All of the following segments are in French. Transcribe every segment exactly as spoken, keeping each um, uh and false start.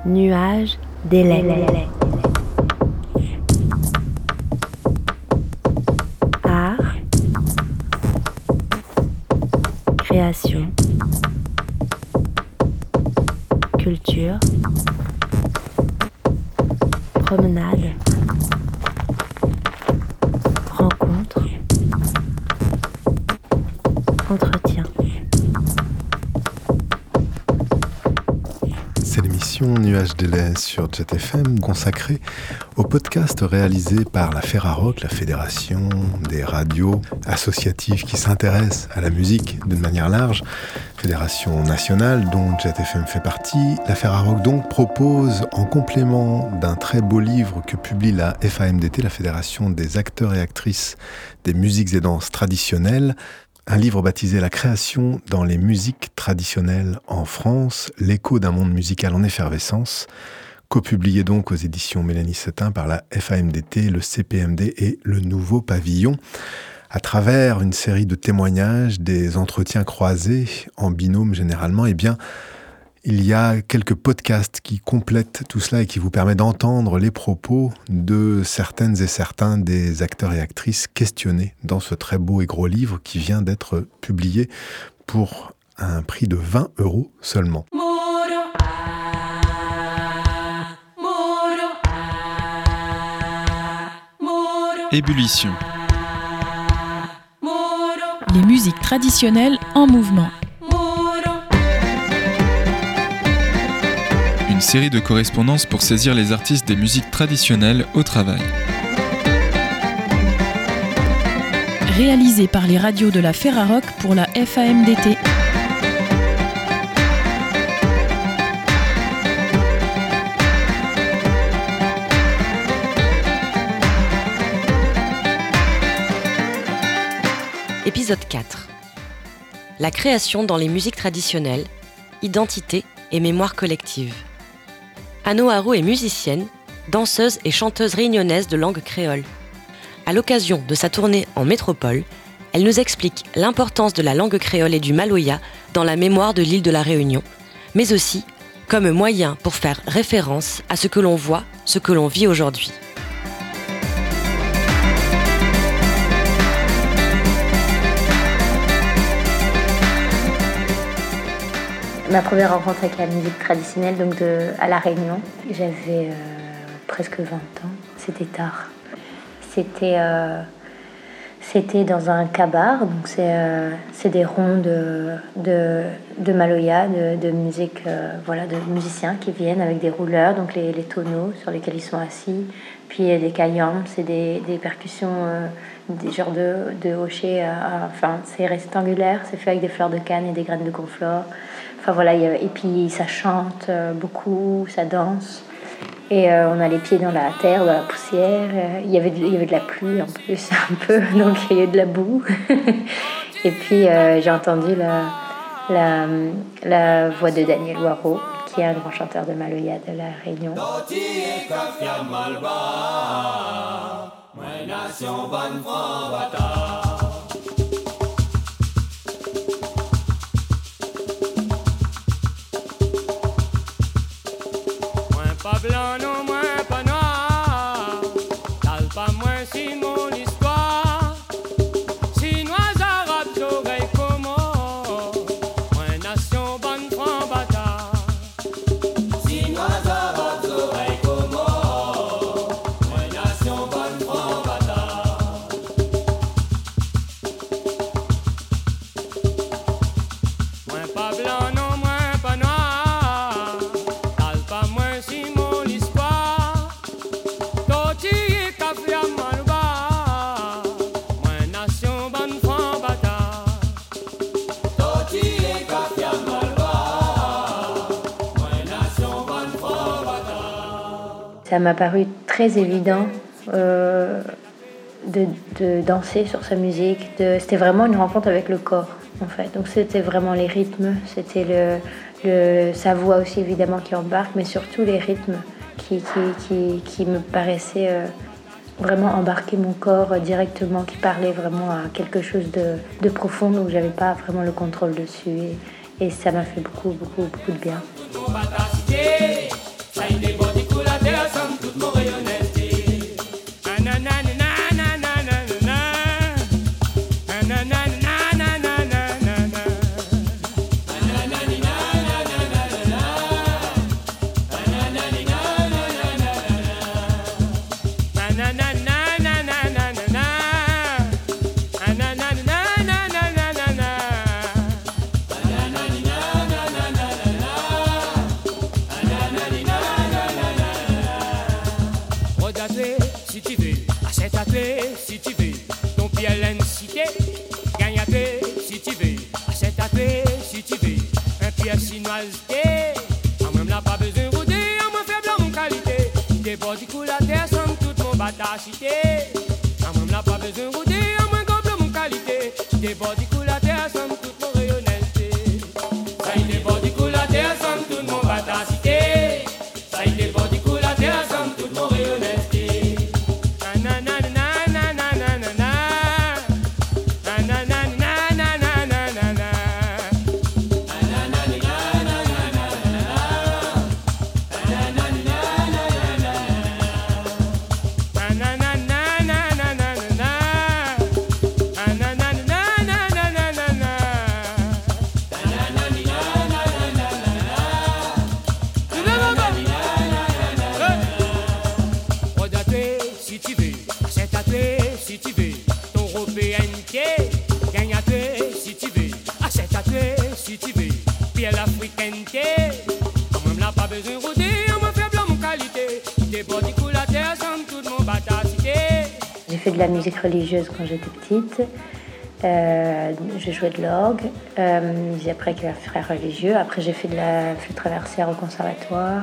Nuages d'Hélène. Art, création, culture, promenade, rencontre, entretien. C'est l'émission Nuages d'Hélène sur Jet F M consacrée au podcast réalisé par la Ferrarock, la fédération des radios associatives qui s'intéressent à la musique d'une manière large, fédération nationale dont Jet F M fait partie. La Ferrarock donc propose, en complément d'un très beau livre que publie la F A M D T, la Fédération des acteurs et actrices des musiques et danses traditionnelles, un livre baptisé « La création dans les musiques traditionnelles en France, l'écho d'un monde musical en effervescence », copublié donc aux éditions Mélanie Setin par la F A M D T, le C P M D et le Nouveau Pavillon, à travers une série de témoignages, des entretiens croisés, en binôme généralement. Eh bien, il y a quelques podcasts qui complètent tout cela et qui vous permettent d'entendre les propos de certaines et certains des acteurs et actrices questionnés dans ce très beau et gros livre qui vient d'être publié pour un prix de vingt euros seulement. Ébullition. Les musiques traditionnelles en mouvement. Une série de correspondances pour saisir les artistes des musiques traditionnelles au travail. Réalisé par les radios de la Ferrarock pour la F A M D T. Épisode quatre. La création dans les musiques traditionnelles, identité et mémoire collective. Anno Haro est musicienne, danseuse et chanteuse réunionnaise de langue créole. À l'occasion de sa tournée en métropole, elle nous explique l'importance de la langue créole et du maloya dans la mémoire de l'île de la Réunion, mais aussi comme moyen pour faire référence à ce que l'on voit, ce que l'on vit aujourd'hui. Ma première rencontre avec la musique traditionnelle, donc de, à La Réunion, j'avais euh, presque vingt ans, c'était tard. C'était, euh, c'était dans un kabar, donc c'est, euh, c'est des ronds de, de, de maloya, de, de musique, euh, voilà, de musiciens qui viennent avec des rouleurs, donc les, les tonneaux sur lesquels ils sont assis, puis des kayams, c'est des, des percussions, euh, des genres de, de hochets, euh, enfin c'est rectangulaire, c'est fait avec des fleurs de canne et des graines de conflore. Enfin voilà, et puis ça chante beaucoup, ça danse. Et euh, on a les pieds dans la terre, dans la poussière. Il y avait de, il y avait de la pluie en plus, un peu, donc il y avait de la boue. Et puis euh, j'ai entendu la, la, la voix de Daniel Waro, qui est un grand chanteur de maloya de La Réunion. Pas blanc, non, moins pas noir. T'as pas moins si mon histoire. Chinois, arabes, oreilles, comment. Moins nation, bonne franc bâtard. Chinois, arabes, oreilles, comment. Moins nation, bonne franc bâtard. Moins pas blanc, non, moins pas noir. T'as pas moins si ça m'a paru très évident euh, de, de danser sur sa musique. De, c'était vraiment une rencontre avec le corps, en fait. Donc c'était vraiment les rythmes, c'était le, le, sa voix aussi évidemment qui embarque, mais surtout les rythmes qui, qui, qui, qui me paraissaient euh, vraiment embarquer mon corps directement, qui parlait vraiment à quelque chose de, de profond, où j'avais pas vraiment le contrôle dessus. Et, et ça m'a fait beaucoup, beaucoup, beaucoup de bien. Ça y est, body cool à terre, somme toute mon rayonnette. Nanana, nanana, nanana. Nanana, nanana, nanana. Si tu veux, achète à toi, si tu veux, ton pied à l'incité, gagne à toi, si tu veux, achète à toi, si tu veux, un pied chinoisité, en même là pas besoin de rouler, en me faible en qualité, des body cool à terre, sans toute mon batachité, en même là pas besoin de rouler, en me gobe mon qualité, des body cool à terre, sans toute mon rayonnalité, ça y est, des body cool à terre, sans toute mon batachité, ça y est, des body cool à terre, sans toute mon rayonnalité. Si tu veux, achète à toi, si tu veux, ton européenneté, gagne à toi, si tu veux, achète à toi, si tu veux, puis à l'africainité, quand même là pas besoin de rouler, on me fait blanc mon qualité, des body cool à terre, sans toute mon batacité. J'ai fait de la musique religieuse quand j'étais petite, euh, je jouais de l'orgue, euh, j'ai appris avec un frère religieux, après j'ai fait de la flûte traversière au conservatoire.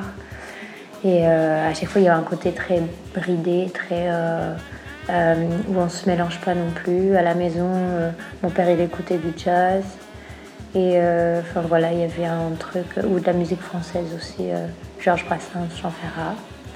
Et euh, à chaque fois, il y a un côté très bridé, très, euh, euh, où on ne se mélange pas non plus. À la maison, euh, mon père, il écoutait du jazz. Et euh, enfin, voilà, il y avait un truc, ou de la musique française aussi, euh, Georges Brassens, Jean Ferrat.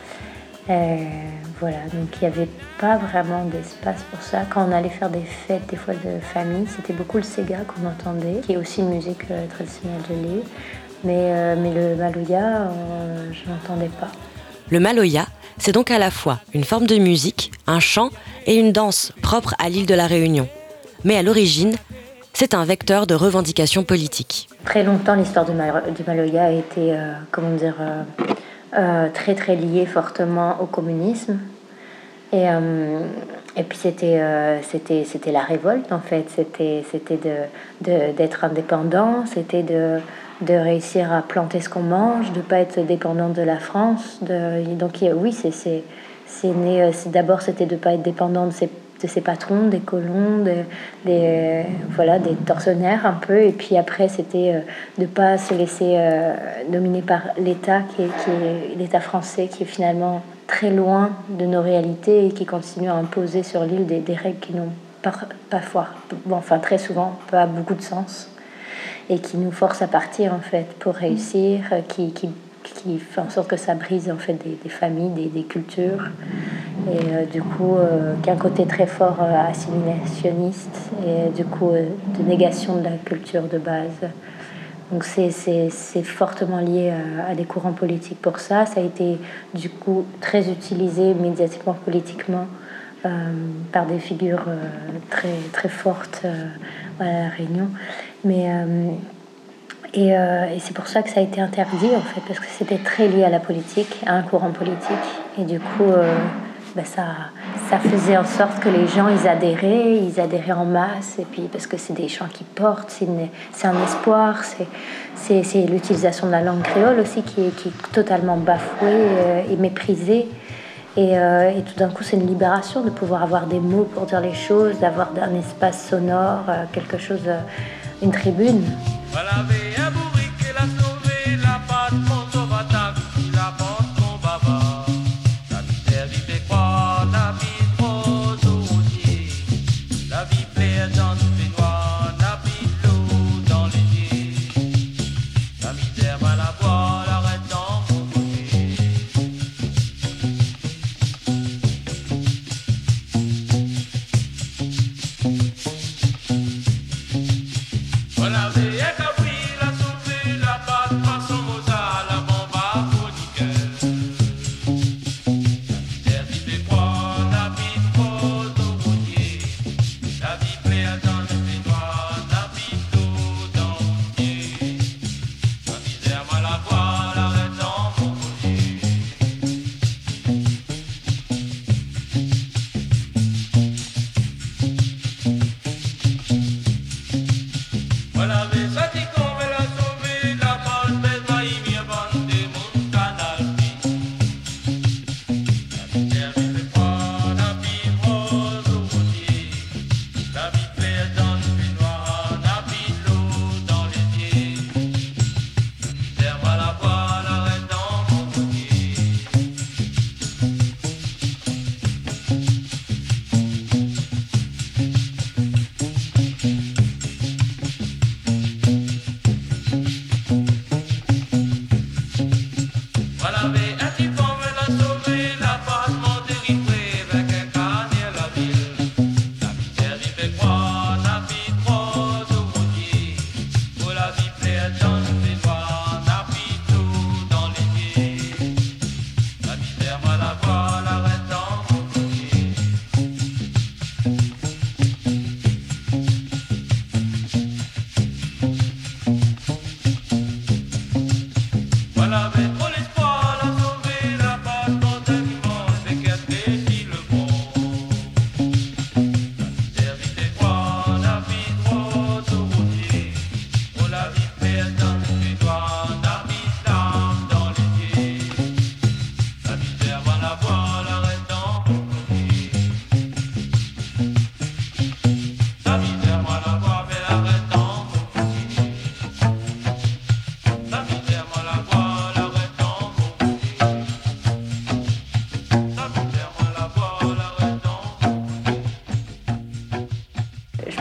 Euh, voilà, donc il n'y avait pas vraiment d'espace pour ça. Quand on allait faire des fêtes, des fois de famille, c'était beaucoup le Sega qu'on entendait, qui est aussi une musique euh, traditionnelle de l'île. Mais, euh, mais le maloya, euh, je n'entendais pas. Le maloya, c'est donc à la fois une forme de musique, un chant et une danse propre à l'île de la Réunion. Mais à l'origine, c'est un vecteur de revendication politique. Très longtemps, l'histoire du, mal- du maloya a été, euh, comment dire, euh, euh, très très liée fortement au communisme. Et, euh, et puis c'était, euh, c'était, c'était la révolte en fait, c'était, c'était de, de, d'être indépendant, c'était de... de réussir à planter ce qu'on mange, de ne pas être dépendant de la France. De, donc oui, c'est, c'est, c'est né, c'est, d'abord c'était de ne pas être dépendant de ses, de ses patrons, des colons, de, des, voilà, des tortionnaires un peu. Et puis après, c'était de ne pas se laisser euh, dominer par l'État, qui est, qui est l'État français, qui est finalement très loin de nos réalités et qui continue à imposer sur l'île des, des règles qui n'ont pas, pas foi, bon, enfin très souvent pas beaucoup de sens. Et qui nous force à partir en fait pour réussir, qui, qui, qui fait en sorte que ça brise en fait des, des familles, des, des cultures, et euh, du coup euh, qui a un côté très fort euh, assimilationniste et du coup euh, de négation de la culture de base. Donc c'est, c'est, c'est fortement lié à, à des courants politiques pour ça. Ça a été du coup très utilisé médiatiquement, politiquement euh, par des figures euh, très très fortes euh, à la Réunion. Mais euh, et, euh, et c'est pour ça que ça a été interdit en fait, parce que c'était très lié à la politique, à un courant politique, et du coup euh, ben ça, ça faisait en sorte que les gens ils adhéraient, ils adhéraient en masse, et puis parce que c'est des chants qui portent, c'est, une, c'est un espoir, c'est, c'est, c'est l'utilisation de la langue créole aussi qui est, qui est totalement bafouée euh, et méprisée. Et, euh, et tout d'un coup, c'est une libération de pouvoir avoir des mots pour dire les choses, d'avoir un espace sonore, euh, quelque chose, euh, une tribune. Well, I'll be a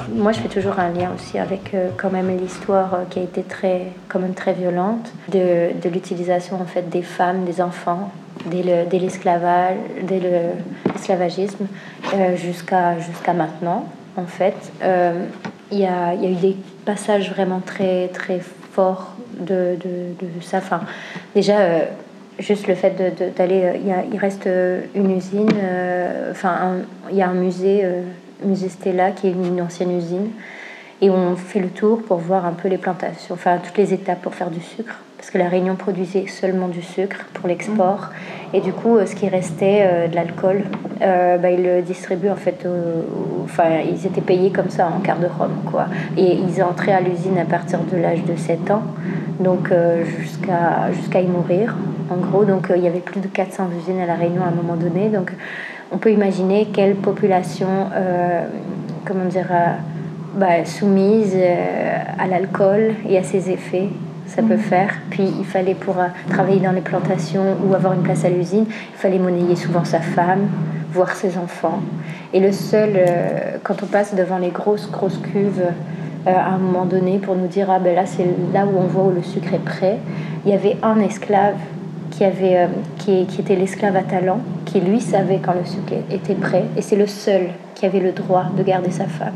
moi, je fais toujours un lien aussi avec euh, quand même l'histoire euh, qui a été très, quand même très violente de, de l'utilisation en fait des femmes, des enfants, dès, le, dès l'esclavage, dès le, l'esclavagisme euh, jusqu'à jusqu'à maintenant. En fait, euh, il y a, il y a eu des passages vraiment très très forts de, de, de ça. Enfin, déjà. Euh, Juste le fait de, de, d'aller, il, y a, il reste une usine, euh, enfin, un, il y a un musée, euh, musée Stella, qui est une, une ancienne usine, et on fait le tour pour voir un peu les plantations, enfin toutes les étapes pour faire du sucre, parce que la Réunion produisait seulement du sucre pour l'export, et du coup, ce qui restait euh, de l'alcool, euh, bah, ils le distribuent en fait, au, au, enfin, ils étaient payés comme ça en quart de rhum, quoi, et ils entraient à l'usine à partir de l'âge de sept ans, donc euh, jusqu'à, jusqu'à y mourir. En gros, donc euh, il y avait plus de quatre cents usines à La Réunion à un moment donné. Donc, on peut imaginer quelle population, euh, comment dire, euh, bah, soumise euh, à l'alcool et à ses effets, ça peut faire. Puis, il fallait pour euh, travailler dans les plantations ou avoir une place à l'usine, il fallait monnayer souvent sa femme, voir ses enfants. Et le seul, euh, quand on passe devant les grosses, grosses cuves, euh, à un moment donné, pour nous dire, ah ben là, c'est là où on voit où le sucre est prêt, il y avait un esclave qui, avait, euh, qui, qui était l'esclave Atalan, qui lui savait quand le sucre était prêt, et c'est le seul qui avait le droit de garder sa femme.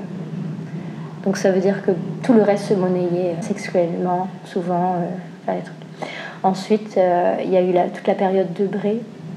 Donc ça veut dire que tout le reste se monnayait sexuellement, souvent. Euh, les trucs. Ensuite, euh, il y a eu la, toute la période de Bré,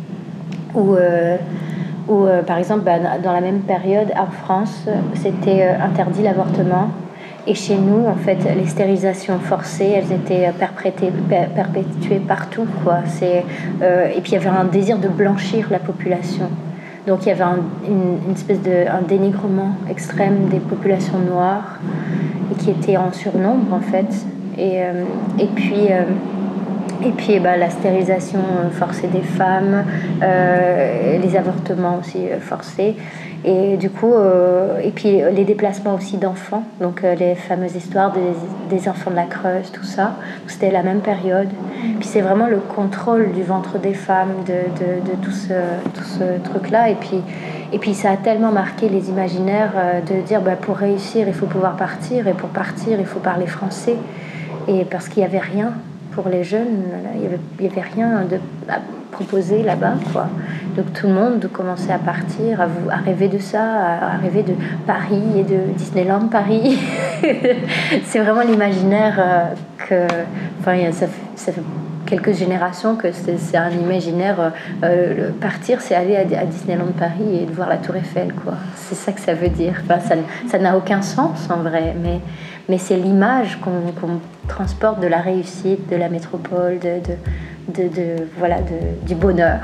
où, euh, où euh, par exemple, bah, dans la même période, en France, c'était euh, interdit l'avortement. Et chez nous, en fait, les stérilisations forcées, elles étaient perpétuées, perpétuées partout, quoi. C'est, euh, et puis il y avait un désir de blanchir la population. Donc il y avait un, une, une espèce de un dénigrement extrême des populations noires et qui étaient en surnombre, en fait. Et, euh, et puis, euh, et puis bah, la stérilisation forcée des femmes, euh, les avortements aussi forcés. Et du coup, euh, et puis les déplacements aussi d'enfants, donc euh, les fameuses histoires des, des enfants de la Creuse, tout ça. C'était la même période. Puis c'est vraiment le contrôle du ventre des femmes, de, de, de tout ce, tout ce truc-là. Et puis, et puis ça a tellement marqué les imaginaires euh, de dire bah, pour réussir, il faut pouvoir partir, et pour partir, il faut parler français. Et parce qu'il n'y avait rien pour les jeunes, il n'y avait, il y avait rien de, à proposer là-bas, quoi. Donc tout le monde commençait à partir, à, vous, à rêver de ça, à, à rêver de Paris et de Disneyland Paris. C'est vraiment l'imaginaire euh, que... Enfin, ça, ça fait quelques générations que c'est, c'est un imaginaire... Euh, partir, c'est aller à, à Disneyland Paris et de voir la Tour Eiffel, quoi. C'est ça que ça veut dire. Enfin, ça, ça n'a aucun sens, en vrai, mais... Mais c'est l'image qu'on, qu'on transporte de la réussite, de la métropole, de, de, de, de, voilà, de, du bonheur.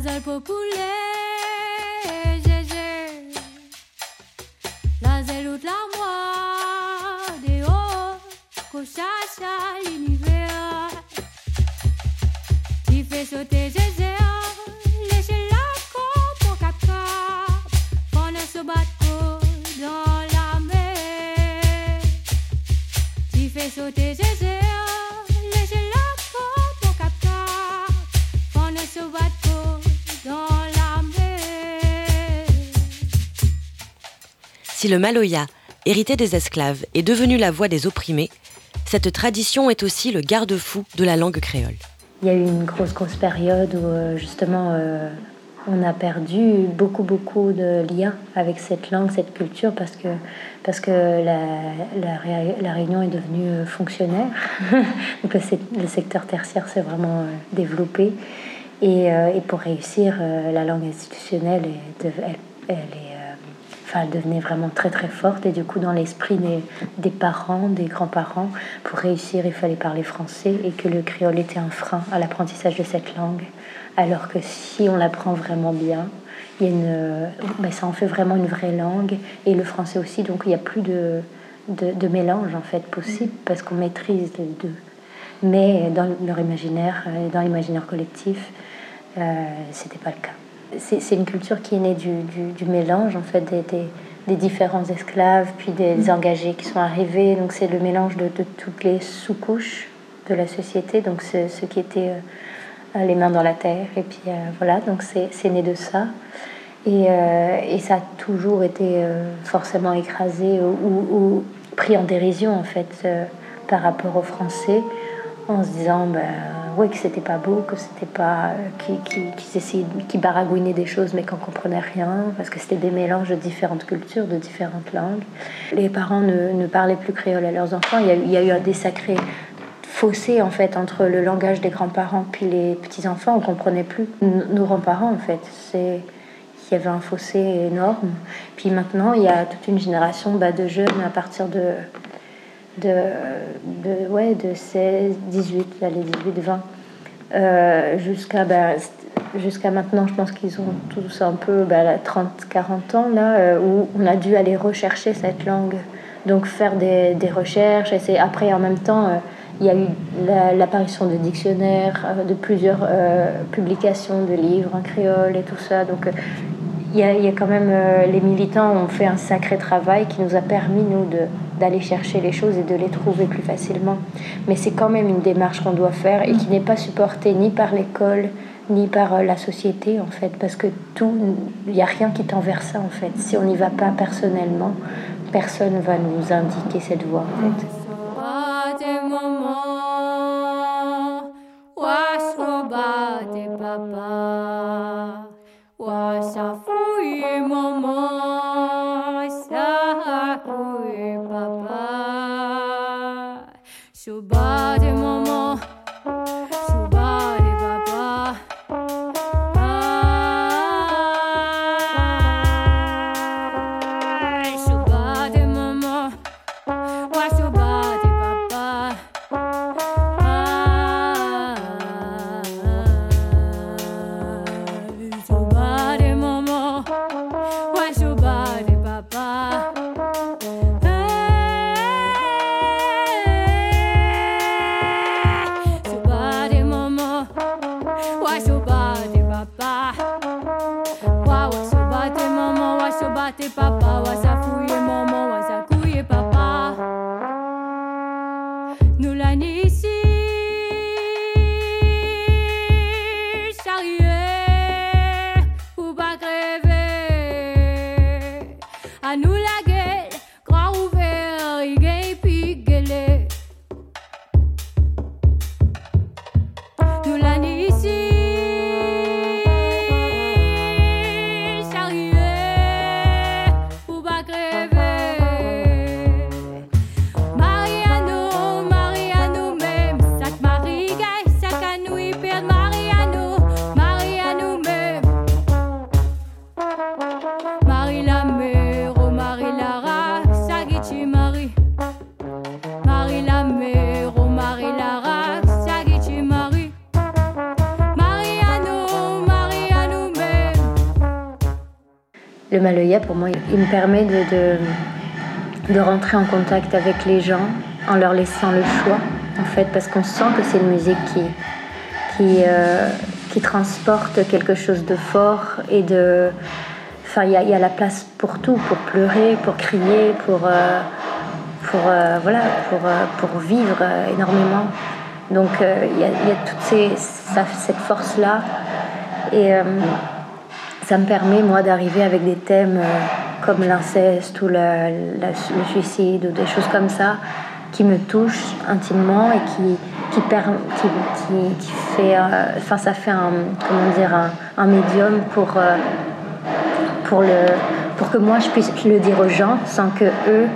Si le maloya, hérité des esclaves, est devenu la voix des opprimés, cette tradition est aussi le garde-fou de la langue créole. Il y a eu une grosse, grosse période où justement euh, on a perdu beaucoup, beaucoup de liens avec cette langue, cette culture, parce que, parce que la, la, la Réunion est devenue fonctionnaire. Donc le, le secteur tertiaire s'est vraiment euh, développé. Et, euh, et pour réussir, euh, la langue institutionnelle, est, elle, elle est elle devenait vraiment très très forte, et du coup dans l'esprit des, des parents, des grands-parents, pour réussir il fallait parler français, et que le créole était un frein à l'apprentissage de cette langue, alors que si on l'apprend vraiment bien, il y a une, ben ça en fait vraiment une vraie langue, et le français aussi, donc il n'y a plus de, de, de mélange en fait possible, parce qu'on maîtrise les deux. Mais dans leur imaginaire, dans l'imaginaire collectif, euh, c'était pas le cas. C'est, c'est une culture qui est née du, du, du mélange en fait des, des, des différents esclaves, puis des, des engagés qui sont arrivés. Donc c'est le mélange de, de toutes les sous-couches de la société. Donc c'est ceux qui étaient euh, les mains dans la terre, et puis euh, voilà. Donc c'est, c'est né de ça. Et, euh, et ça a toujours été euh, forcément écrasé ou, ou, ou pris en dérision, en fait, euh, par rapport aux Français, en se disant bah, ouais, que c'était pas beau, que c'était pas. Euh, qu'ils, qu'ils, qu'ils essayaient, qu'ils baragouinaient des choses, mais qu'on comprenait rien, parce que c'était des mélanges de différentes cultures, de différentes langues. Les parents ne, ne parlaient plus créole à leurs enfants. Il y a, il y a eu des sacrés fossés, en fait, entre le langage des grands-parents puis les petits-enfants. On comprenait plus nos grands-parents, en fait. C'est. Il y avait un fossé énorme. Puis maintenant, il y a toute une génération bah, de jeunes à partir de, de, de, ouais, de seize, dix-huit, allez, dix-huit, vingt, euh, jusqu'à, bah, jusqu'à maintenant, je pense qu'ils ont tous un peu bah, trente, quarante ans, là, euh, où on a dû aller rechercher cette langue. Donc faire des, des recherches. Et c'est, après, en même temps, euh, il y a eu la, l'apparition de dictionnaires, euh, de plusieurs euh, publications de livres en créole et tout ça. Donc, euh, il y a, il y a quand même... Euh, les militants ont fait un sacré travail qui nous a permis, nous, de, d'aller chercher les choses et de les trouver plus facilement. Mais c'est quand même une démarche qu'on doit faire et qui n'est pas supportée ni par l'école, ni par euh, la société, en fait. Parce que tout... Il n'y a rien qui tend vers ça, en fait. Si on n'y va pas personnellement, personne ne va nous indiquer cette voie, en fait. Le Maloya, pour moi, il me permet de, de, de rentrer en contact avec les gens en leur laissant le choix, en fait, parce qu'on sent que c'est une musique qui, qui, euh, qui transporte quelque chose de fort et de... Enfin, il y a, y a la place pour tout, pour pleurer, pour crier, pour, euh, pour, euh, voilà, pour, euh, pour vivre euh, énormément. Donc, il euh, y, y a toute ces, ça, cette force-là. Et... Euh, ça me permet, moi, d'arriver avec des thèmes euh, comme l'inceste ou la, la, le suicide ou des choses comme ça qui me touchent intimement et qui, qui, per, qui, qui, qui fait... Enfin, euh, ça fait un, comment dire, un, un médium pour, euh, pour, le, pour que moi, je puisse le dire aux gens sans que eux,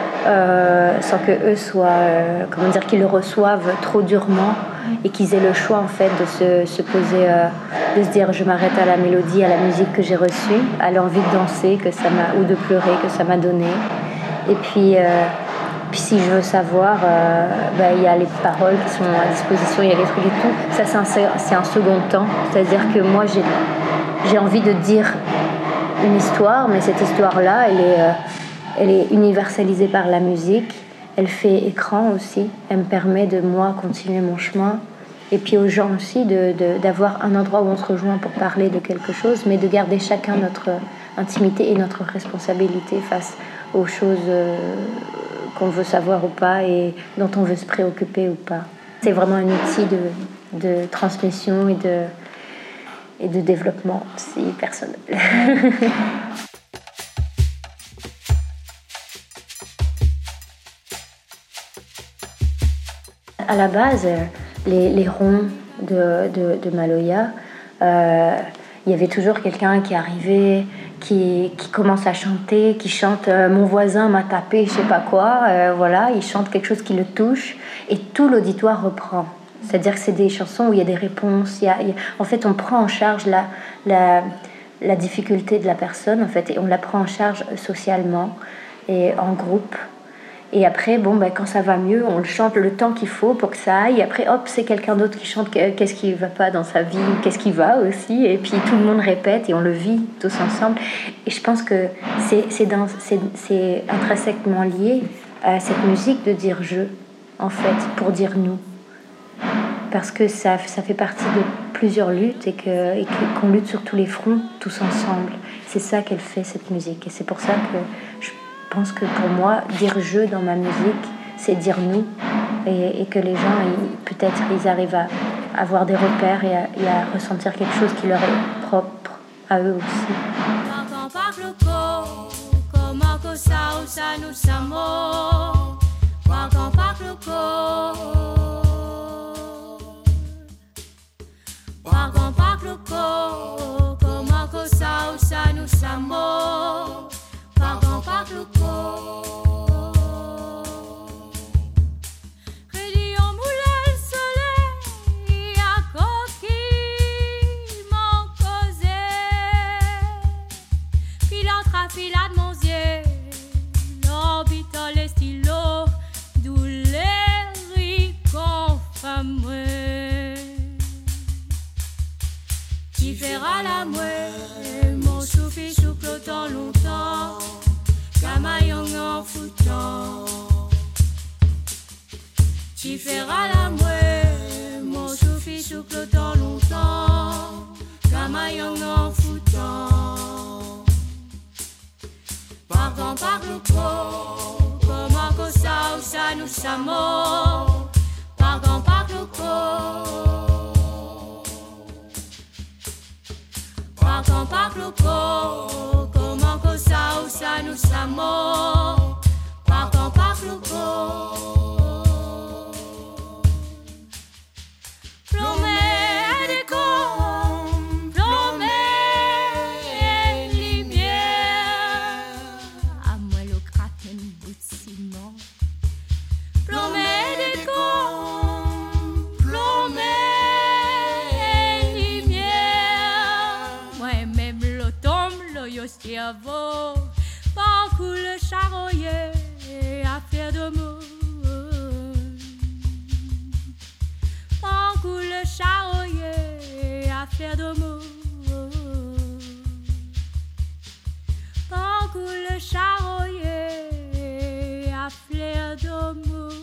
euh, sans que eux soient... Euh, comment dire, qu'ils le reçoivent trop durement et qu'ils aient le choix, en fait, de se, se poser... Euh, de se dire je m'arrête à la mélodie, à la musique que j'ai reçue, à l'envie de danser que ça m'a, ou de pleurer que ça m'a donné. Et puis, euh, puis si je veux savoir, euh, bah, y a les paroles qui sont à disposition, il y a les trucs et tout. Ça, c'est un, c'est un second temps. C'est-à-dire que moi, j'ai, j'ai envie de dire une histoire, mais cette histoire-là, elle est, euh, elle est universalisée par la musique. Elle fait écran aussi. Elle me permet de, moi, continuer mon chemin. Et puis aux gens aussi de, de, d'avoir un endroit où on se rejoint pour parler de quelque chose, mais de garder chacun notre intimité et notre responsabilité face aux choses euh, qu'on veut savoir ou pas et dont on veut se préoccuper ou pas. C'est vraiment un outil de, de transmission et de, et de développement aussi personnel. À la base, les, les ronds de, de, de Maloya, euh, il y avait toujours quelqu'un qui arrivait, qui, qui commence à chanter, qui chante euh, « Mon voisin m'a tapé, je sais pas quoi euh, », voilà, il chante quelque chose qui le touche et tout l'auditoire reprend. C'est-à-dire que c'est des chansons où il y a des réponses, il y a, il y a, en fait on prend en charge la, la, la difficulté de la personne en fait, et on la prend en charge socialement et en groupe. Et après, bon, ben, quand ça va mieux, on le chante le temps qu'il faut pour que ça aille. Et après, hop, c'est quelqu'un d'autre qui chante qu'est-ce qui ne va pas dans sa vie, qu'est-ce qui va aussi. Et puis tout le monde répète et on le vit tous ensemble. Et je pense que c'est, c'est, dans, c'est, c'est intrinsèquement lié à cette musique de dire « je », en fait, pour dire « nous ». Parce que ça, ça fait partie de plusieurs luttes et, que, et que, qu'on lutte sur tous les fronts, tous ensemble. C'est ça qu'elle fait, cette musique. Et c'est pour ça que je Je pense que pour moi, dire « je » dans ma musique, c'est dire « nous ». Et, et que les gens, ils, peut-être, ils arrivent à avoir des repères et à, et à ressentir quelque chose qui leur est propre à eux aussi. Pardon par le corps, crédit en moulin le soleil à coquille m'en causé, filant trafilade mon yeux, l'orbitant les stylos, d'où les ricons fameux, qui fera la mouette, mon souffle soufflotant longtemps. Camayong en foutant, tu feras la mouette, mon souffle soufflotant longtemps. Camayong en foutant, pardon par le corps, comment que ça ou ça nous sommes, pardon par le corps, pardon par le corps. Ça ou ça nous sommes, pardon par le corps. Plomé des cônes, plomé lumière, à moi le craquement bout de ciment. Plomé des cônes, plomé lumière, moi-même le tombe, le yostiavo. Parcours le charroyer à faire de mots. Parcours le charroyer à faire de mots. Parcours le charroyer à faire de mots.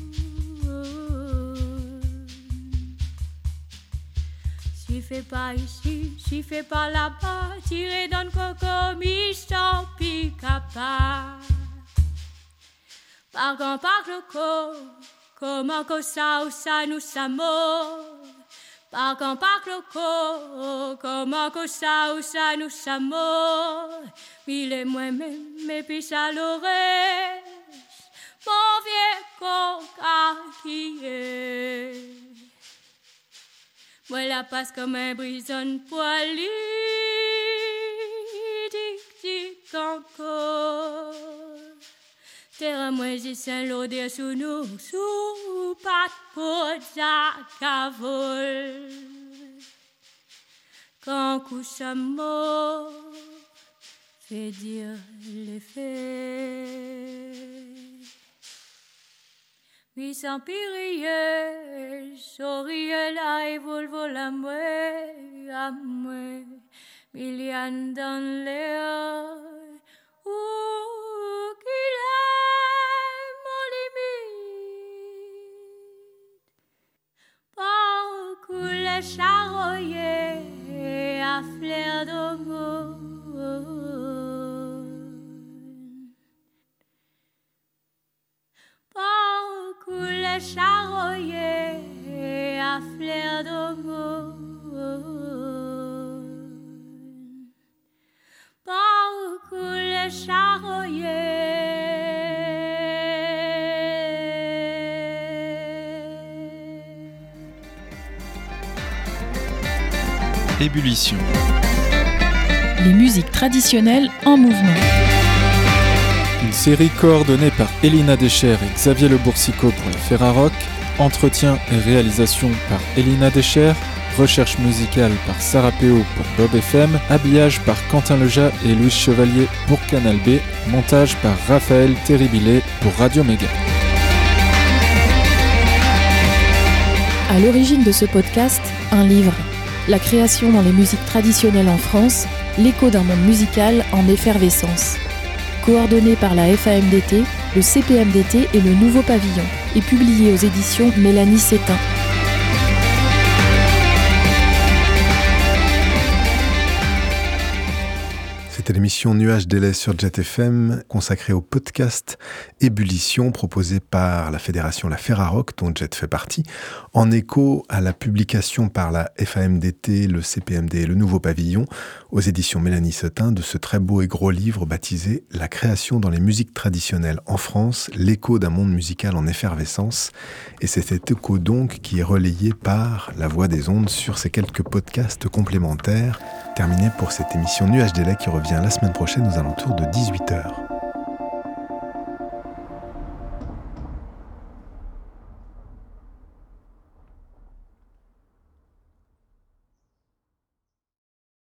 Si fait pas ici, si fait pas là-bas, tiré dans le coco, mi-champ, pique-à-pas. Pardon par le corps, comment que ça ou ça nous sommes. Pardon par le corps, comment que ça ou ça nous sommes. Mille et moi-même, et puis ça l'aurait, mon vieux coca qui est. Moi la passe comme un brison poilu, tic-tic encore. Terre moi j'ai Saint-Laudé sous nous, sous pas de peau d'acavol. Quand couche à mort, fait dire les faits. Oui, sans pirier, sourire là et volvo la mouée, à mouée, million dans l'air, où qu'il est mon limite. Parcours les charroyer à flair de mots. Parcours les charroyer à flair de mots. Ébullition. Les musiques traditionnelles en mouvement. Une série coordonnée par Elina Descher et Xavier Le Boursicot pour la Ferrarock, entretien et réalisation par Elina Descher, recherche musicale par Sarah Péo pour Bob F M, habillage par Quentin Leja et Louis Chevalier pour Canal B, montage par Raphaël Terribilé pour Radio Méga. À l'origine de ce podcast, un livre. La création dans les musiques traditionnelles en France, l'écho d'un monde musical en effervescence. Coordonné par la F A M D T, le C P M D T et le Nouveau Pavillon, et publié aux éditions Mélanie Sétain. C'était l'émission Nuages Délai sur Jet F M, consacrée au podcast Ébullition, proposé par la fédération La Ferrarock, dont Jet fait partie, en écho à la publication par la F A M D T, le C P M D et le Nouveau Pavillon, aux éditions Mélanie Sétain, de ce très beau et gros livre baptisé « La création dans les musiques traditionnelles en France, l'écho d'un monde musical en effervescence ». Et c'est cet écho donc qui est relayé par La Voix des Ondes sur ces quelques podcasts complémentaires. Terminé pour cette émission Nuages Délai qui revient la semaine prochaine aux alentours de dix-huit heures.